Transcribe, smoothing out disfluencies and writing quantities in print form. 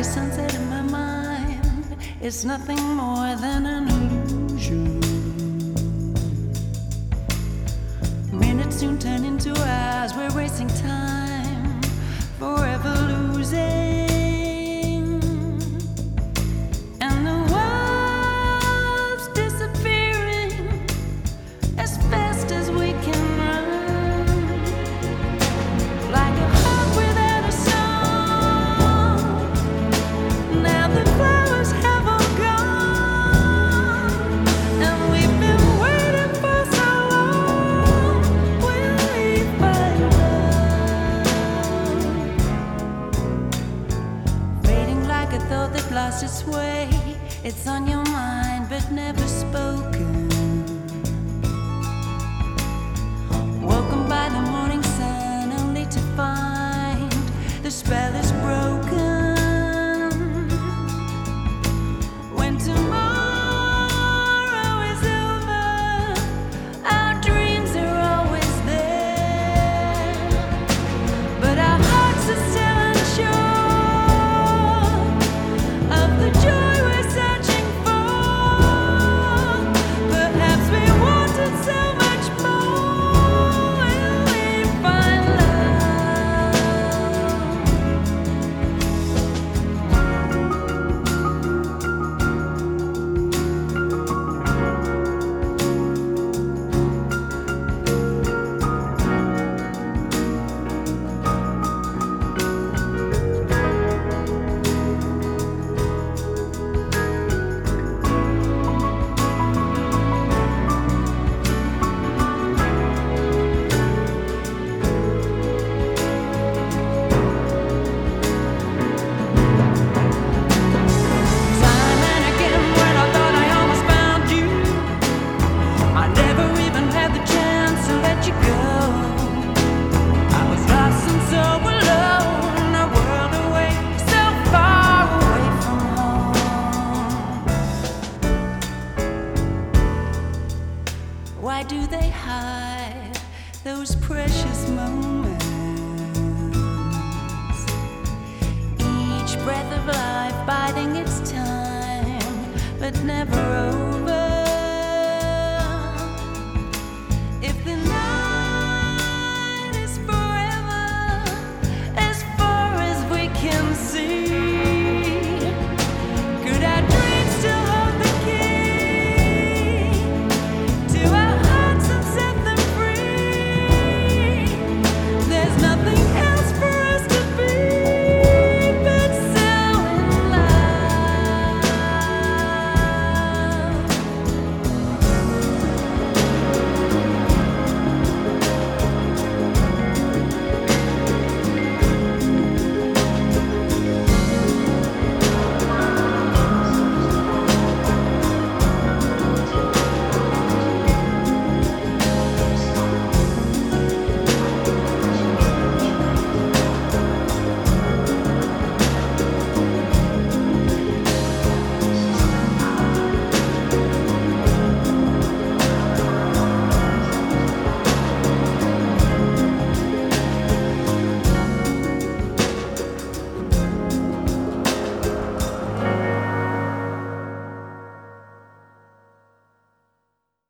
a sunset in my mind. It's nothing more than an illusion. Minutes soon turn into hours. We're wasting time, forever losing. And the world's disappearing as fast as we can run. Like a heart without a song. Now the flowers have all gone, and we've been waiting for so long. Will we find love? Fading like a thought that lost its way. It's on your mind but never spoken. Woken by the morning sun only to find the spell is broken. When tomorrow is over, our dreams are always there, but our hearts are still unsure of the joy we're searching for. Perhaps we wanted so much more. Will we find love? Time and again, when I thought I almost found you, I never even had the chance to let you go. I was lost and so alone, a world away, so far away from home. Why do they hide those precious moments? Each breath of life biding its time, but never over.